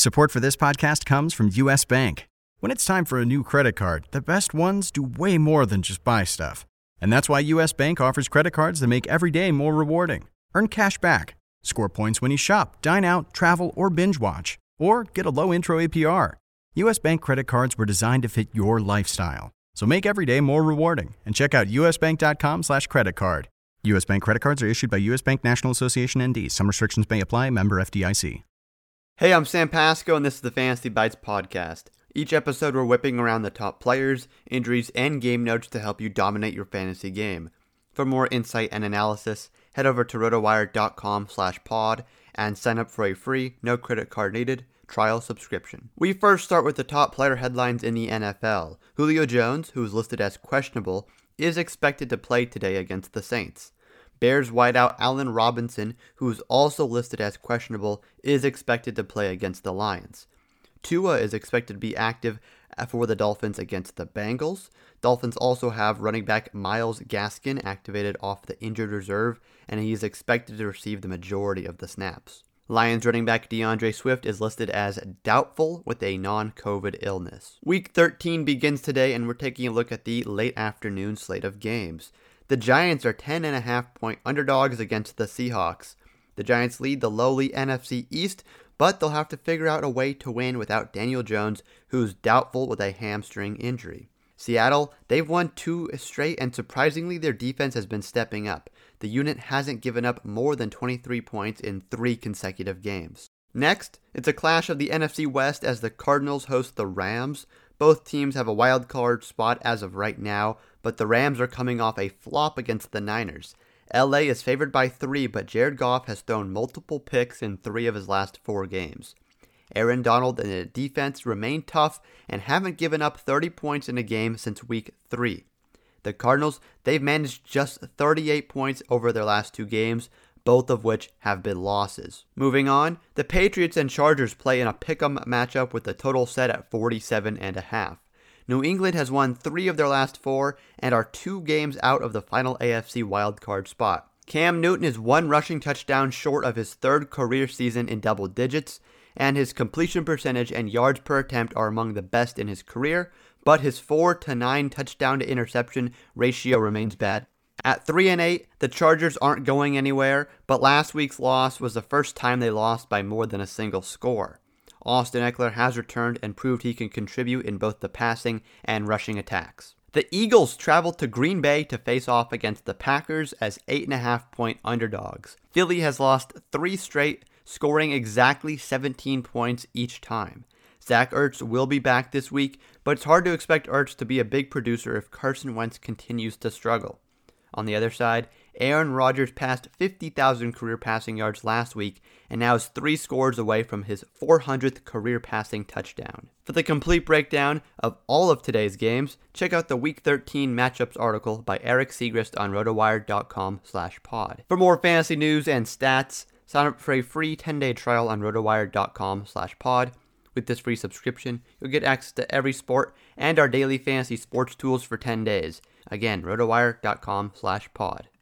Support for this podcast comes from U.S. Bank. When it's time for a new credit card, the best ones do way more than just buy stuff. And that's why U.S. Bank offers credit cards that make every day more rewarding. Earn cash back, score points when you shop, dine out, travel, or binge watch, or get a low intro APR. U.S. Bank credit cards were designed to fit your lifestyle. So make every day more rewarding and check out usbank.com/credit card. U.S. Bank credit cards are issued by U.S. Bank National Association ND. Some restrictions may apply. Member FDIC. Hey, I'm Sam Pasco, and this is the Fantasy Bites podcast. Each episode, we're whipping around the top players, injuries, and game notes to help you dominate your fantasy game. For more insight and analysis, head over to rotowire.com/pod and sign up for a free, no credit card needed, trial subscription. We first start with the top player headlines in the NFL. Julio Jones, who is listed as questionable, is expected to play today against the Saints. Bears wideout Allen Robinson, who is also listed as questionable, is expected to play against the Lions. Tua is expected to be active for the Dolphins against the Bengals. Dolphins also have running back Myles Gaskin activated off the injured reserve, and he is expected to receive the majority of the snaps. Lions running back DeAndre Swift is listed as doubtful with a non-COVID illness. Week 13 begins today, and we're taking a look at the late afternoon slate of games. The Giants are 10.5-point underdogs against the Seahawks. The Giants lead the lowly NFC East, but they'll have to figure out a way to win without Daniel Jones, who's doubtful with a hamstring injury. Seattle, they've won 2 straight, and surprisingly, their defense has been stepping up. The unit hasn't given up more than 23 points in 3 consecutive games. Next, it's a clash of the NFC West as the Cardinals host the Rams. Both teams have a wild card spot as of right now, but the Rams are coming off a flop against the Niners. LA is favored by 3, but Jared Goff has thrown multiple picks in 3 of his last 4 games. Aaron Donald and the defense remain tough and haven't given up 30 points in a game since week 3. The Cardinals, they've managed just 38 points over their last 2 games, both of which have been losses. Moving on, the Patriots and Chargers play in a pick'em matchup with the total set at 47.5. New England has won 3 of their last 4 and are 2 games out of the final AFC wildcard spot. Cam Newton is 1 rushing touchdown short of his 3rd career season in double digits, and his completion percentage and yards per attempt are among the best in his career, but his 4-9 touchdown to interception ratio remains bad. At 3-8, the Chargers aren't going anywhere, but last week's loss was the first time they lost by more than a single score. Austin Eckler has returned and proved he can contribute in both the passing and rushing attacks. The Eagles travel to Green Bay to face off against the Packers as 8.5-point underdogs. Philly has lost 3 straight, scoring exactly 17 points each time. Zach Ertz will be back this week, but it's hard to expect Ertz to be a big producer if Carson Wentz continues to struggle. On the other side, Aaron Rodgers passed 50,000 career passing yards last week and now is 3 scores away from his 400th career passing touchdown. For the complete breakdown of all of today's games, check out the Week 13 matchups article by Eric Segrist on rotowire.com/pod. For more fantasy news and stats, sign up for a free 10-day trial on rotowire.com/pod. With this free subscription, you'll get access to every sport and our daily fantasy sports tools for 10 days. Again, rotowire.com/pod.